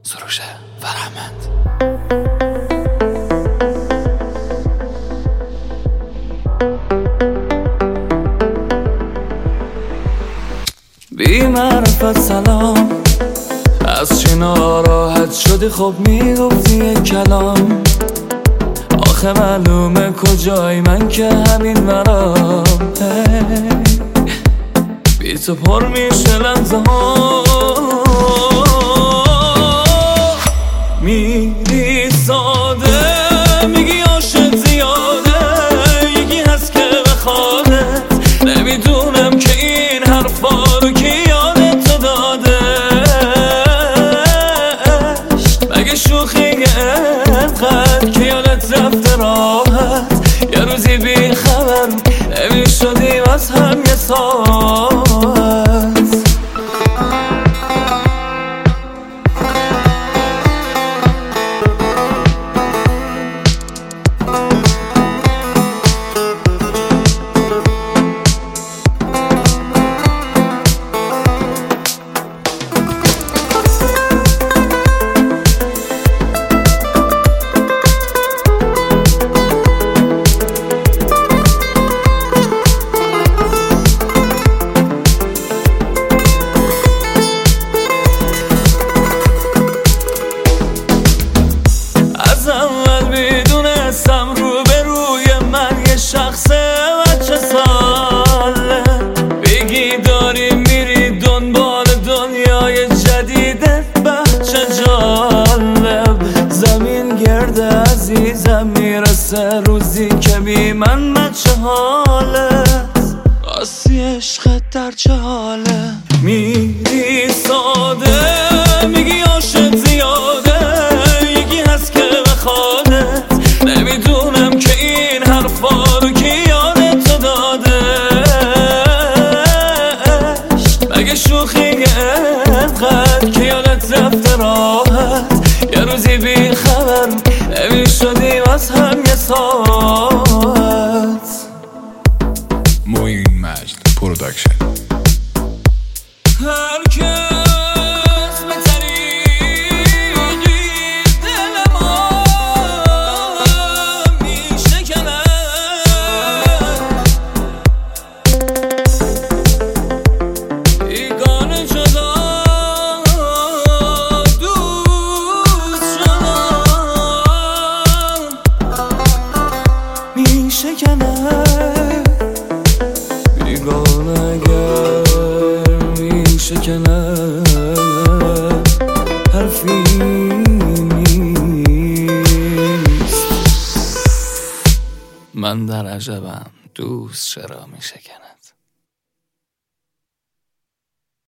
سروش فرهمند. بی معرفت سلام، از چی ناراحت شدی؟ خب میگفتی یک کلام. آخه معلومه کجای من که همین مرام. بی تو پر میشه لحظه ها، میری ساده میگی عاشق زیاده، یکی هست که بخوادت، نمیدونم که این حرفا رو کی یادت تو داده. مگه شوخی انقدر که یادت رفته راحت، یه روزی بی خبر نمی شدیم از هم یه ساعت. از اول میدونستم رو به روی من یه شخص بچه ساله، بگی داری میری دنبال دنیای جدیدت بچه جالب. زمین گرده عزیزم میرسه روزی که بی من بچه حالت، آسی عشقت در چه حاله. میری ساده میگی عاشق زیاده، نمیدونم که این حرفا رو کی یادت تو داده. مگه شوخی انقدر که یادت رفته راحت، یه روزی بی خبر نمی شدیم از هم یه ساعت. موین مجد پروداکشن. هر کس به طریقی دل ما میشکنه، بیگانه جدا دوست شدم میشکنه. بیگانه اگر میشکنه حرفی نیست. من در عجبم دوست چرا میشکند.